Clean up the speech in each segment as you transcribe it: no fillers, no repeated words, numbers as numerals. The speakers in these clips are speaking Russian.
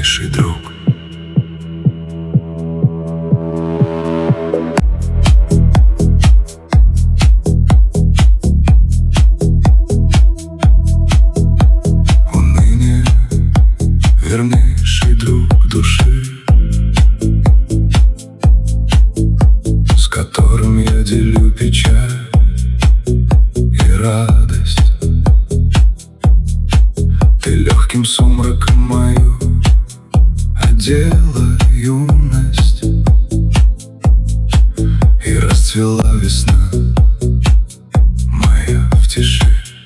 вернейший друг. Уныние — вернейший друг души, с которым я делю печаль и радость. Ты легким сумраком мою одела юность, и расцвела весна моя в тиши.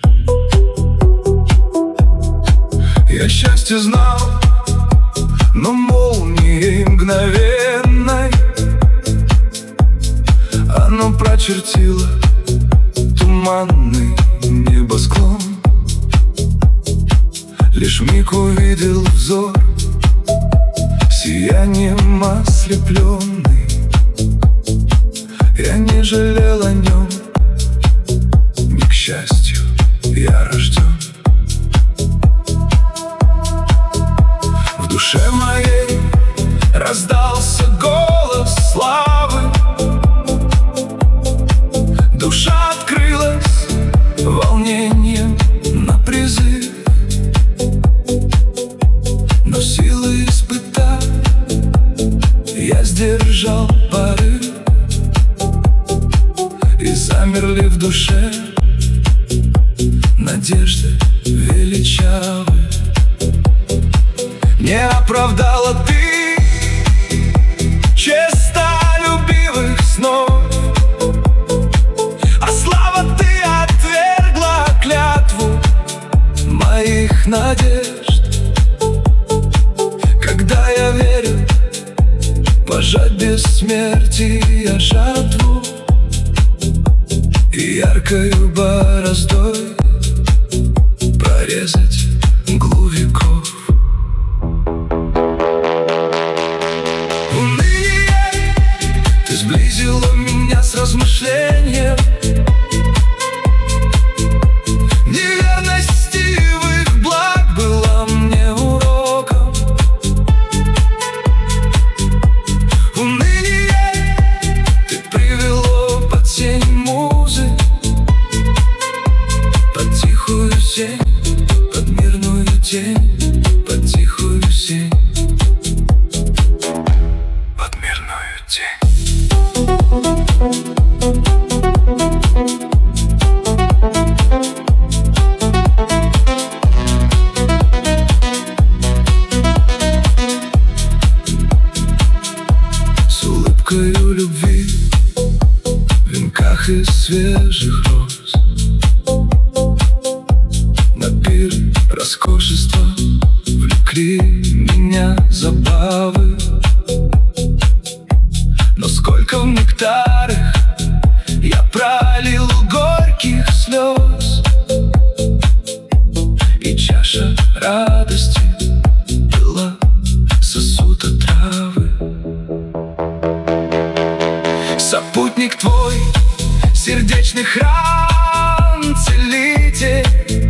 Я счастье знал, но молнией мгновенной оно прочертило туманный небосклон. Лишь миг увидел взор, сиянием ослепленный. Я не жалел о нем, не к счастью я рожден. В душе моей раздался голос славы. Душа открылась волнением на призыв, но силы испытав, я сдержал порыв, и замерли в душе надежды величавы. Не оправдала ты честолюбивых снов, а слава, ты отвергла клятву моих надежд. Когда я верю пожать бессмертия жатву и яркою бороздой прорезать мглу веков. Уныние, ты сблизила меня с размышлением. Неверность стивых благ была мне уроком. Уныние, ты привело под тень музы, под тихую сень, под мирную тень, под тихую сень, под мирную тень. С улыбкою любви в венках из свежих роз, на пир роскошества влекли меня забавы. Но сколько в нектарах я пролил горьких слез, и чаша радости была сосуд отравы. Сопутник твой сердечных ран целитель,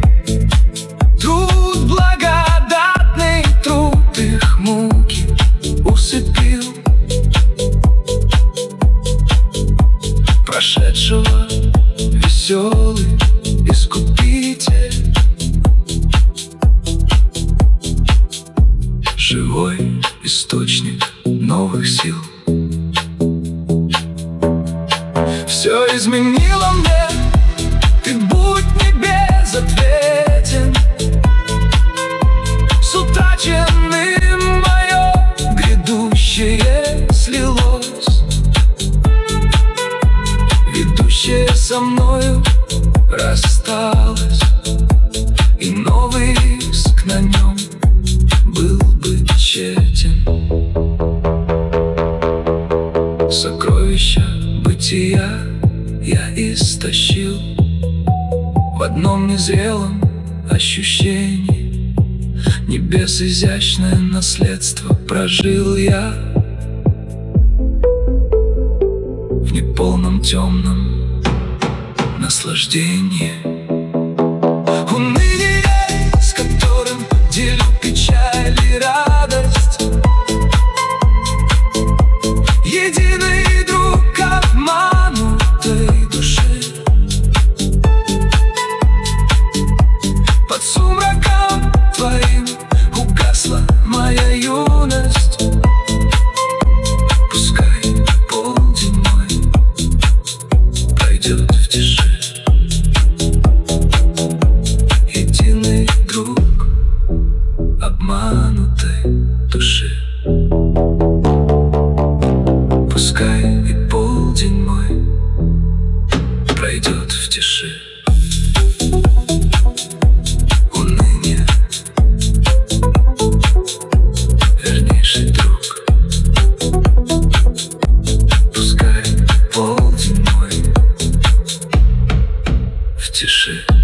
труд благодатный, труд их муки усыпил. Прошедшего веселый искупитель, живой источник новых сил. Все изменило мне, ты будь не безответен. С утраченным мое грядущее слилось, ведущее со мною рассталось, и новый иск на нем был бы тщетен. Сокровища бытия я истощил в одном незрелом ощущении. Небес изящное наследство прожил я в неполном темном наслаждении. Уныние, с которым делю печаль и радость, моя юность. Пускай полдень мой пройдет в тиши. Единый друг обманутой души. Пускай и полдень мой пройдет в тиши. Уныние, вернейший друг. Пускай полдень мой в тиши.